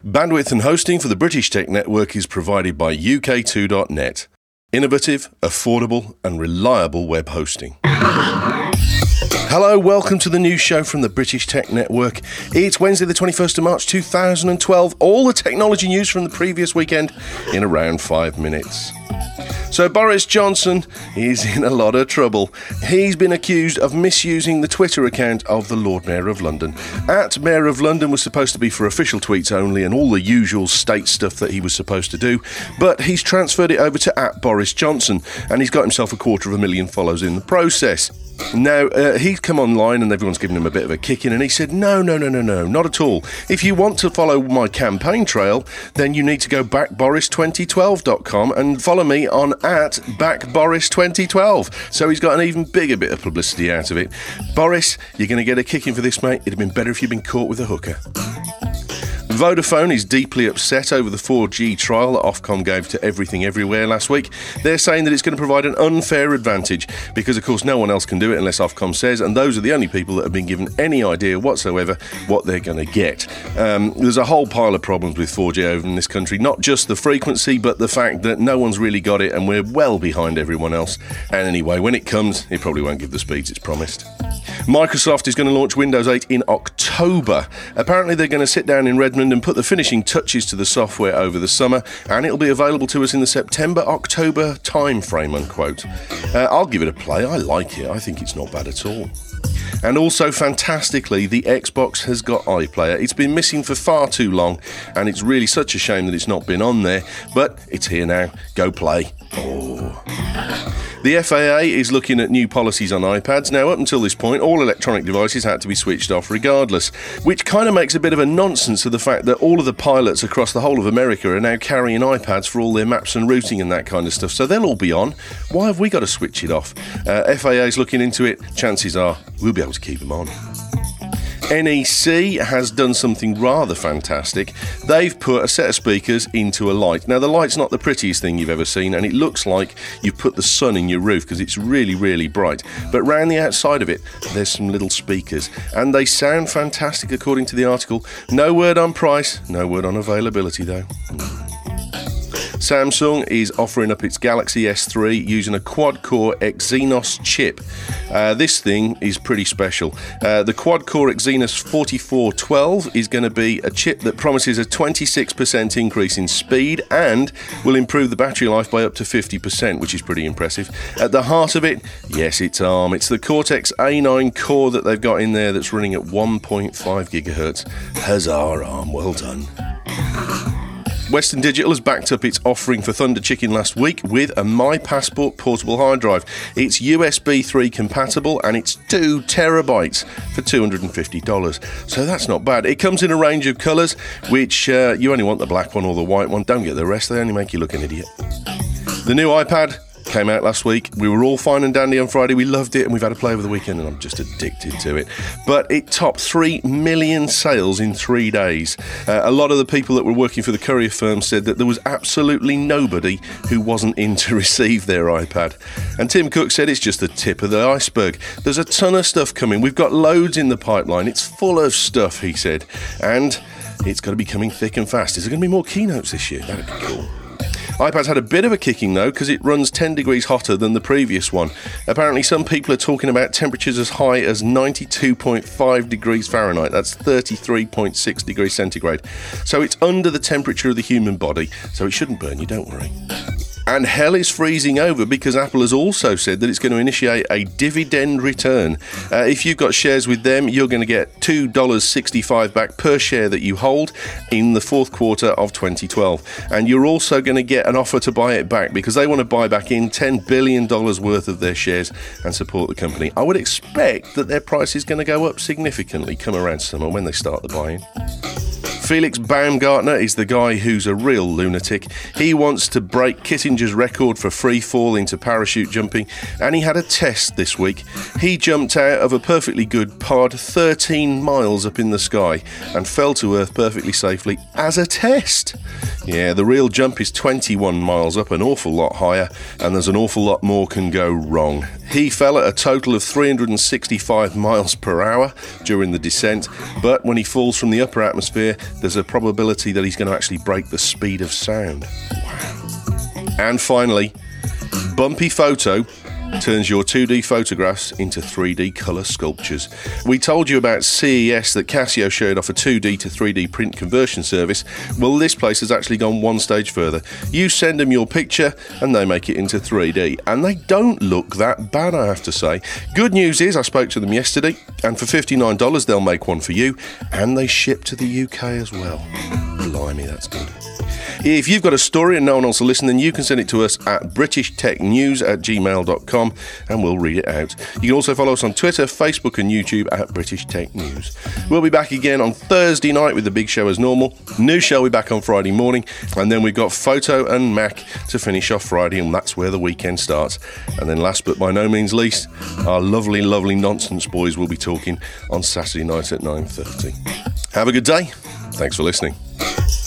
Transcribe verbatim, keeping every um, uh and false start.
Bandwidth and hosting for the British Tech Network is provided by U K two dot net. Innovative, affordable and reliable web hosting. Hello, welcome to the new show from the British Tech Network. It's Wednesday the twenty-first of March two thousand twelve. All the technology news from the previous weekend in around five minutes. So Boris Johnson is in a lot of trouble. He's been accused of misusing the Twitter account of the Lord Mayor of London. At Mayor of London was supposed to be for official tweets only and all the usual state stuff that he was supposed to do, but he's transferred it over to at Boris Johnson, and he's got himself a quarter of a million followers in the process. Now, uh, he's come online and everyone's given him a bit of a kick in, and he said, no, no, no, no, no, not at all. If you want to follow my campaign trail, then you need to go back boris twenty twelve dot com and follow me on at back boris twenty twelve. So he's got an even bigger bit of publicity out of it. Boris, you're going to get a kick in for this, mate. It'd have been better if you'd been caught with a hooker. Vodafone is deeply upset over the four G trial that Ofcom gave to Everything Everywhere last week. They're saying that it's going to provide an unfair advantage because, of course, no one else can do it unless Ofcom says, and those are the only people that have been given any idea whatsoever what they're going to get. Um, there's a whole pile of problems with four G over in this country, not just the frequency, but the fact that no one's really got it and we're well behind everyone else. And anyway, when it comes, it probably won't give the speeds it's promised. Microsoft is going to launch Windows eight in October. Apparently they're going to sit down in Redmond and put the finishing touches to the software over the summer, and it'll be available to us in the September-October time frame, unquote. Uh, I'll give it a play. I like it. I think it's not bad at all. And also, fantastically, the Xbox has got iPlayer. It's been missing for far too long, and it's really such a shame that it's not been on there, but it's here now. Go play. Oh. The F A A is looking at new policies on iPads. Now, up until this point, all electronic devices had to be switched off regardless, which kind of makes a bit of a nonsense of the fact that all of the pilots across the whole of America are now carrying iPads for all their maps and routing and that kind of stuff, so they'll all be on. Why have we got to switch it off? Uh, F A A is looking into it. Chances are we'll be able to keep them on. N E C has done something rather fantastic. They've put a set of speakers into a light. Now, the light's not the prettiest thing you've ever seen, and it looks like you've put the sun in your roof because it's really, really bright. But round the outside of it, there's some little speakers, and they sound fantastic according to the article. No word on price, no word on availability, though. Samsung is offering up its Galaxy S three using a quad-core Exynos chip. Uh, this thing is pretty special. Uh, the quad-core Exynos forty-four twelve is going to be a chip that promises a twenty-six percent increase in speed and will improve the battery life by up to fifty percent, which is pretty impressive. At the heart of it, yes, it's ARM. It's the Cortex A nine core that they've got in there that's running at one point five gigahertz. Huzzah, ARM, well done. Western Digital has backed up its offering for Thunder Chicken last week with a My Passport portable hard drive. It's U S B three compatible and it's two terabytes for two hundred fifty dollars. So that's not bad. It comes in a range of colours, which uh, you only want the black one or the white one. Don't get the rest, they only make you look an idiot. The new iPad came out last week. We were all fine and dandy on Friday. We loved it and we've had a play over the weekend and I'm just addicted to it. But it topped three million sales in three days. Uh, a lot of the people that were working for the courier firm said that there was absolutely nobody who wasn't in to receive their iPad. And Tim Cook said it's just the tip of the iceberg. There's a ton of stuff coming. We've got loads in the pipeline. It's full of stuff, he said. And it's going to be coming thick and fast. Is there going to be more keynotes this year? That'd be cool. iPad's had a bit of a kicking though because it runs ten degrees hotter than the previous one. Apparently some people are talking about temperatures as high as ninety-two point five degrees Fahrenheit. That's thirty-three point six degrees centigrade. So it's under the temperature of the human body, so it shouldn't burn you, don't worry. And hell is freezing over because Apple has also said that it's going to initiate a dividend return. Uh, if you've got shares with them, you're going to get two dollars sixty-five back per share that you hold in the fourth quarter of twenty twelve. And you're also going to get an offer to buy it back because they want to buy back in ten billion dollars worth of their shares and support the company. I would expect that their price is going to go up significantly come around summer when they start the buying. Felix Baumgartner is the guy who's a real lunatic. He wants to break Kissinger's record for free fall into parachute jumping, and he had a test this week. He jumped out of a perfectly good pod thirteen miles up in the sky and fell to earth perfectly safely as a test. Yeah, the real jump is twenty-one miles up, an awful lot higher, and there's an awful lot more can go wrong. He fell at a total of three hundred sixty-five miles per hour during the descent, but when he falls from the upper atmosphere, there's a probability that he's going to actually break the speed of sound. Wow. And finally, Bumpy Photo turns your two D photographs into three D colour sculptures. We told you about C E S that Casio showed off a two D to three D print conversion service. Well, this place has actually gone one stage further. You send them your picture and they make it into three D. And they don't look that bad, I have to say. Good news is I spoke to them yesterday, and for fifty-nine dollars they'll make one for you, and they ship to the U K as well. Blimey, that's good. If you've got a story and no one else will listen, then you can send it to us at british tech news at gmail dot com and we'll read it out. You can also follow us on Twitter, Facebook and YouTube at British Tech News. We'll be back again on Thursday night with the big show as normal. New show will be back on Friday morning, and then we've got Photo and Mac to finish off Friday, and that's where the weekend starts. And then last but by no means least, our lovely, lovely Nonsense Boys will be talking on Saturday night at nine thirty. Have a good day. Thanks for listening.